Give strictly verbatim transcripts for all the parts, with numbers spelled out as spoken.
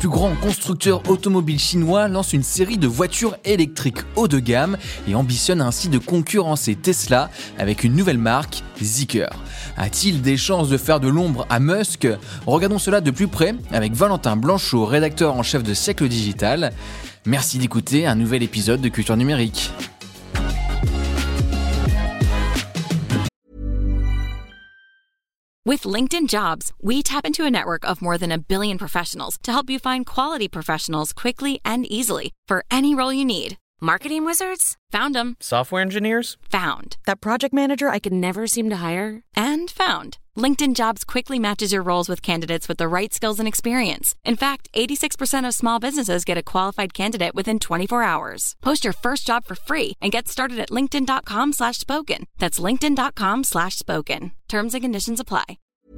plus grand constructeur automobile chinois lance une série de voitures électriques haut de gamme et ambitionne ainsi de concurrencer Tesla avec une nouvelle marque, Zeekr. A-t-il des chances de faire de l'ombre à Musk ? Regardons cela de plus près avec Valentin Blanchot, rédacteur en chef de Siècle Digital. Merci d'écouter un nouvel épisode de Culture Numérique. With LinkedIn Jobs, we tap into a network of more than a billion professionals to help you find quality professionals quickly and easily for any role you need. Marketing wizards? Found them. Software engineers? Found. That project manager I could never seem to hire? And found. LinkedIn Jobs quickly matches your roles with candidates with the right skills and experience. In fact, eighty-six percent of small businesses get a qualified candidate within twenty-four hours. Post your first job for free and get started at linkedin.com slash spoken. That's linkedin.com slash spoken. Terms and conditions apply.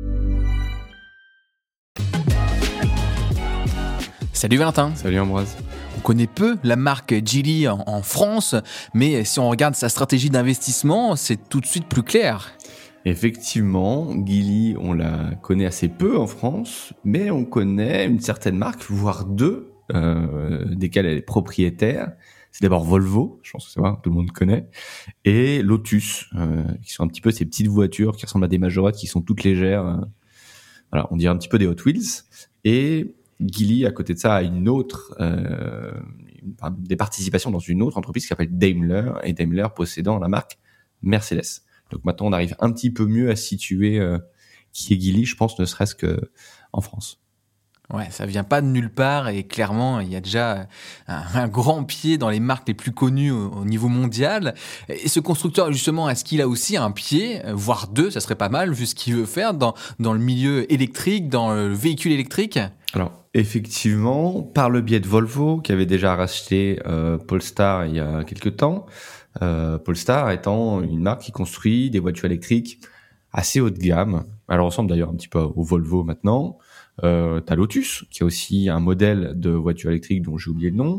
Salut Valentin. Salut Ambroise. On connaît peu la marque Geely en, en France, mais si on regarde sa stratégie d'investissement, c'est tout de suite plus clair. Effectivement, Geely, on la connaît assez peu en France, mais on connaît une certaine marque, voire deux, euh, desquelles elle est propriétaire. C'est d'abord Volvo, je pense que c'est vrai, tout le monde connaît, et Lotus, euh, qui sont un petit peu ces petites voitures qui ressemblent à des majorettes, qui sont toutes légères. Euh, voilà, on dirait un petit peu des Hot Wheels. Et Geely, à côté de ça, a une autre, euh, une, des participations dans une autre entreprise qui s'appelle Daimler, et Daimler possédant la marque Mercedes. Donc maintenant, on arrive un petit peu mieux à situer euh, qui est Geely, je pense, ne serait-ce que en France. Ouais, ça vient pas de nulle part et clairement, il y a déjà un, un grand pied dans les marques les plus connues au, au niveau mondial. Et ce constructeur, justement, est-ce qu'il a aussi un pied, voire deux, ça serait pas mal, vu ce qu'il veut faire dans, dans le milieu électrique, dans le véhicule électrique ? Alors, effectivement, par le biais de Volvo, qui avait déjà racheté euh, Polestar il y a quelques temps, euh, Polestar étant une marque qui construit des voitures électriques assez haut de gamme. Elle ressemble d'ailleurs un petit peu au Volvo maintenant. Euh, t'as Lotus, qui a aussi un modèle de voiture électrique dont j'ai oublié le nom.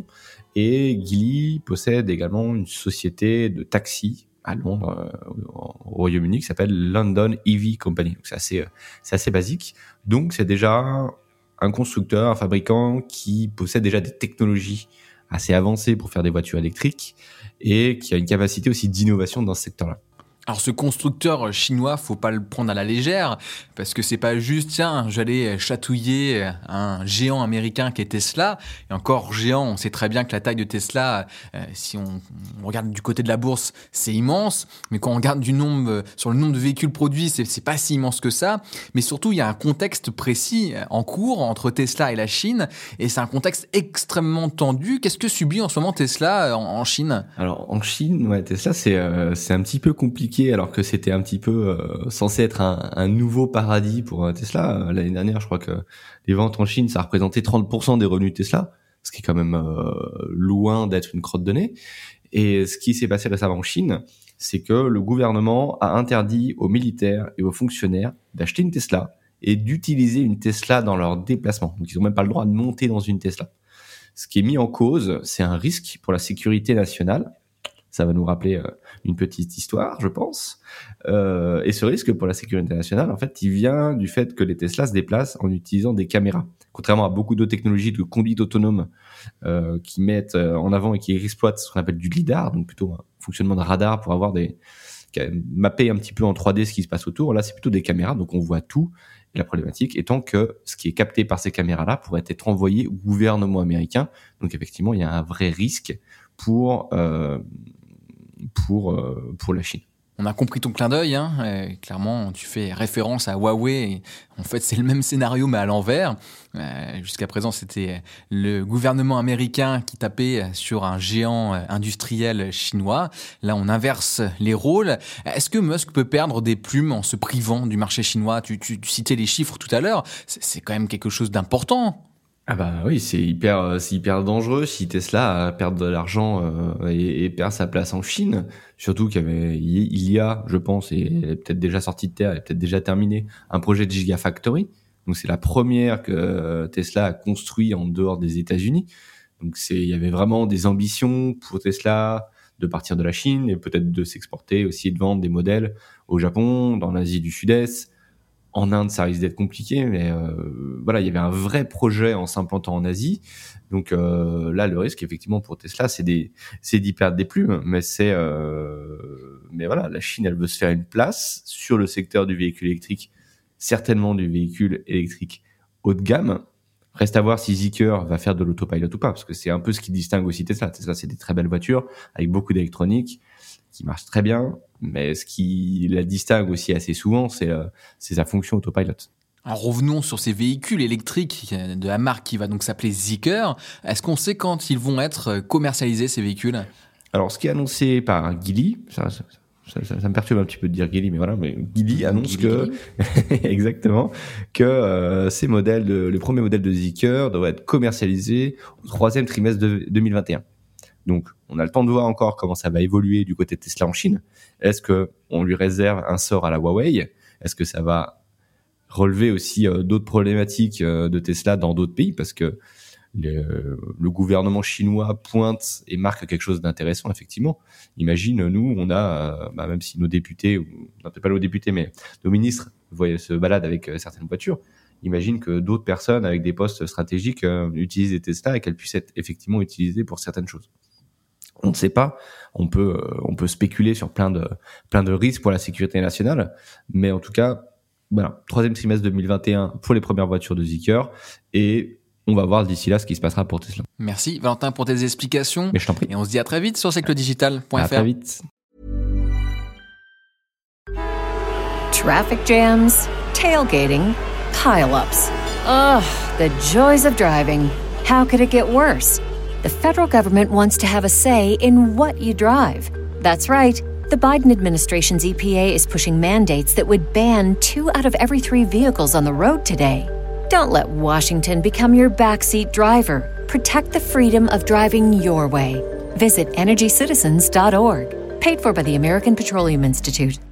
Et Geely possède également une société de taxi à Londres, euh, au Royaume-Uni, qui s'appelle London E V Company. Donc c'est assez, c'est assez basique. Donc c'est déjà un constructeur, un fabricant qui possède déjà des technologies assez avancées pour faire des voitures électriques et qui a une capacité aussi d'innovation dans ce secteur-là. Alors ce constructeur chinois, faut pas le prendre à la légère, parce que c'est pas juste, tiens, j'allais chatouiller un géant américain qui est Tesla, et encore géant, on sait très bien que la taille de Tesla, euh, si on, on regarde du côté de la bourse, c'est immense, mais quand on regarde du nombre, euh, sur le nombre de véhicules produits, c'est, c'est pas si immense que ça, mais surtout, il y a un contexte précis en cours entre Tesla et la Chine, et c'est un contexte extrêmement tendu. Qu'est-ce que subit en ce moment Tesla en, en Chine ? Alors en Chine, ouais, Tesla, c'est, euh, c'est un petit peu compliqué, alors que c'était un petit peu euh, censé être un, un nouveau paradis pour euh, Tesla. Euh, l'année dernière, je crois que les ventes en Chine, ça représentait trente pour cent des revenus de Tesla, ce qui est quand même euh, loin d'être une crotte de nez. Et ce qui s'est passé récemment en Chine, c'est que le gouvernement a interdit aux militaires et aux fonctionnaires d'acheter une Tesla et d'utiliser une Tesla dans leurs déplacements. Donc, ils n'ont même pas le droit de monter dans une Tesla. Ce qui est mis en cause, c'est un risque pour la sécurité nationale. Ça va nous rappeler euh, une petite histoire, je pense. Euh, et ce risque pour la sécurité nationale, en fait, il vient du fait que les Tesla se déplacent en utilisant des caméras. Contrairement à beaucoup d'autres technologies de conduite autonome euh, qui mettent euh, en avant et qui exploitent ce qu'on appelle du lidar, donc plutôt un fonctionnement de radar pour avoir des mapper un petit peu en trois D ce qui se passe autour. Là, c'est plutôt des caméras, donc on voit tout. Et la problématique étant que ce qui est capté par ces caméras-là pourrait être envoyé au gouvernement américain. Donc effectivement, il y a un vrai risque pour euh, pour euh, pour la Chine. On a compris ton clin d'œil, hein. Euh, clairement, tu fais référence à Huawei. Et en fait, c'est le même scénario, mais à l'envers. Euh, jusqu'à présent, c'était le gouvernement américain qui tapait sur un géant industriel chinois. Là, on inverse les rôles. Est-ce que Musk peut perdre des plumes en se privant du marché chinois ? Tu, tu, tu citais les chiffres tout à l'heure. C'est, c'est quand même quelque chose d'important. Ah bah oui, c'est hyper, c'est hyper dangereux si Tesla perd de l'argent euh, et, et perd sa place en Chine. Surtout qu'il y avait, il y a, je pense, et elle est peut-être déjà sortie de terre, elle est peut-être déjà terminée, un projet de Gigafactory. Donc c'est la première que Tesla a construit en dehors des États-Unis. Donc c'est, il y avait vraiment des ambitions pour Tesla de partir de la Chine et peut-être de s'exporter aussi et de vendre des modèles au Japon, dans l'Asie du Sud-Est. En Inde, ça risque d'être compliqué, mais euh, voilà, il y avait un vrai projet en s'implantant en Asie. Donc euh, là, le risque, effectivement, pour Tesla, c'est des, c'est d'y perdre des plumes. Mais c'est, euh, mais voilà, la Chine, elle veut se faire une place sur le secteur du véhicule électrique, certainement du véhicule électrique haut de gamme. Reste à voir si Zeekr va faire de l'autopilot ou pas, parce que c'est un peu ce qui distingue aussi Tesla. Tesla, c'est des très belles voitures avec beaucoup d'électronique qui marche très bien, mais ce qui la distingue aussi assez souvent, c'est, euh, c'est sa fonction autopilot. Alors revenons sur ces véhicules électriques de la marque qui va donc s'appeler Zeekr. Est-ce qu'on sait quand ils vont être commercialisés, ces véhicules ? Alors, ce qui est annoncé par Geely, ça, ça, ça, ça, ça me perturbe un petit peu de dire Geely, mais voilà, mais Geely annonce Geely, que Geely. exactement que euh, ces modèles, de, les premiers modèles de Zeekr devraient être commercialisés au troisième trimestre de deux mille vingt et un. Donc, on a le temps de voir encore comment ça va évoluer du côté de Tesla en Chine. Est-ce que on lui réserve un sort à la Huawei ? Est-ce que ça va relever aussi euh, d'autres problématiques euh, de Tesla dans d'autres pays ? Parce que le, le gouvernement chinois pointe et marque quelque chose d'intéressant, effectivement. Imagine, nous, on a, euh, bah, même si nos députés, ou non, peut-être pas nos députés, mais nos ministres voient, se baladent avec euh, certaines voitures, imagine que d'autres personnes avec des postes stratégiques euh, utilisent des Tesla et qu'elles puissent être effectivement utilisées pour certaines choses. On ne sait pas, on peut euh, on peut spéculer sur plein de plein de risques pour la sécurité nationale, mais en tout cas, voilà, troisième trimestre deux mille vingt et un pour les premières voitures de Zeekr, et on va voir d'ici là ce qui se passera pour Tesla. Merci Valentin pour tes explications. Mais je t'en prie. Et on se dit à très vite sur siècle digital point f r. À très vite. Traffic jams, tailgating, pile-ups. Ugh, the joys of driving. How could it get worse? The federal government wants to have a say in what you drive. That's right. The Biden administration's E P A is pushing mandates that would ban two out of every three vehicles on the road today. Don't let Washington become your backseat driver. Protect the freedom of driving your way. Visit energy citizens dot org. Paid for by the American Petroleum Institute.